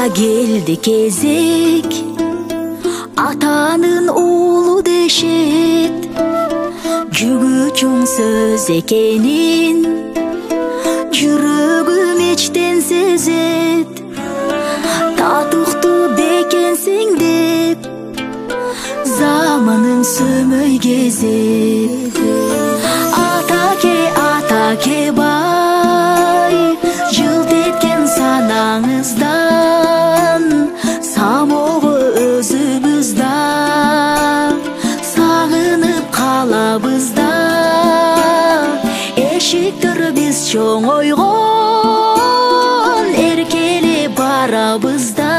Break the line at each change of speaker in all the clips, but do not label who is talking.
Келди кезек атанын уулу дешет, жүгү чоң сөз экенин жүрөгүм эчтен сезет. Татыктуу бекенсиң деп заманым сөмөй кезет. Атаке бай, жылт эткен санаңыздан, самого өзүбүз да сагынып калабыз да. Эшиктер биз чоңойгон, эркелеп барабыз да.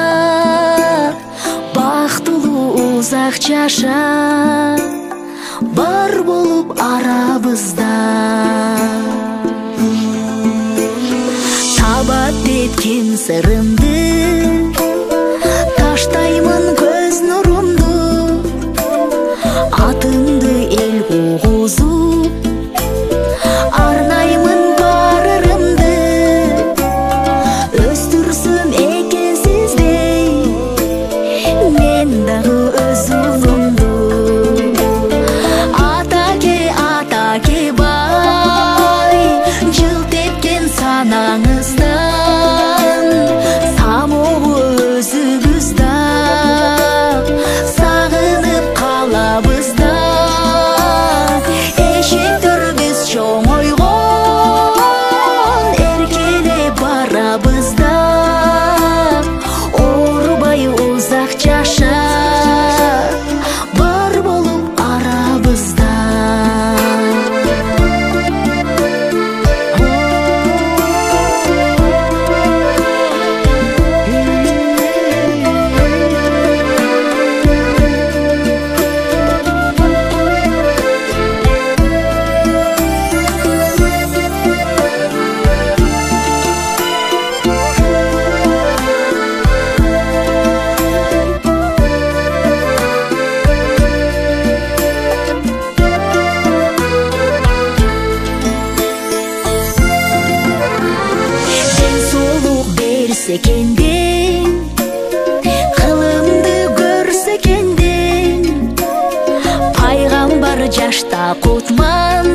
Бактылуу узак жаша, бар болуп арабызда. Табат эткен сырымды, таштаймын көз нурумду. Атымды эл куугузуп, арнаймын бар ырымды. Өстүрсүм экен сиздей мен дагы өз улумду. Атаке бай, жылт эткен санаңыздан, самого өзүбүз да сагынып калабыз да. Эшиктер биз чоңойгон, эркелеп барабыз да. Оорубай узак жаша, бар болуп арабызда. Секенден, кылымды көрсекенден, пайгамбар жашта кутман,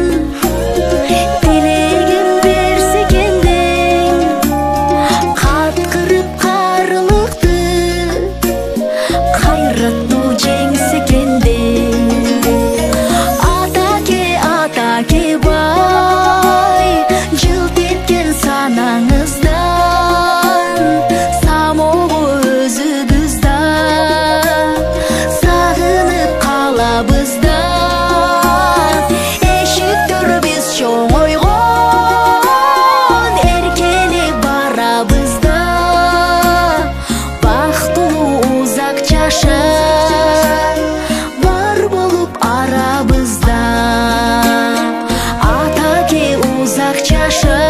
тилегин берсекенден, каткырып карылыкты, кайраттуу жеңсекенден. Атаке бай, жылт эткен санаңыздан, самого өзүбүз да сагынып калабыз да. Эшиктер биз чоңойгон, эркелеп барабыз да. Бактылуу узак жаша, бар болуп арабызда. Атаке узак жаша,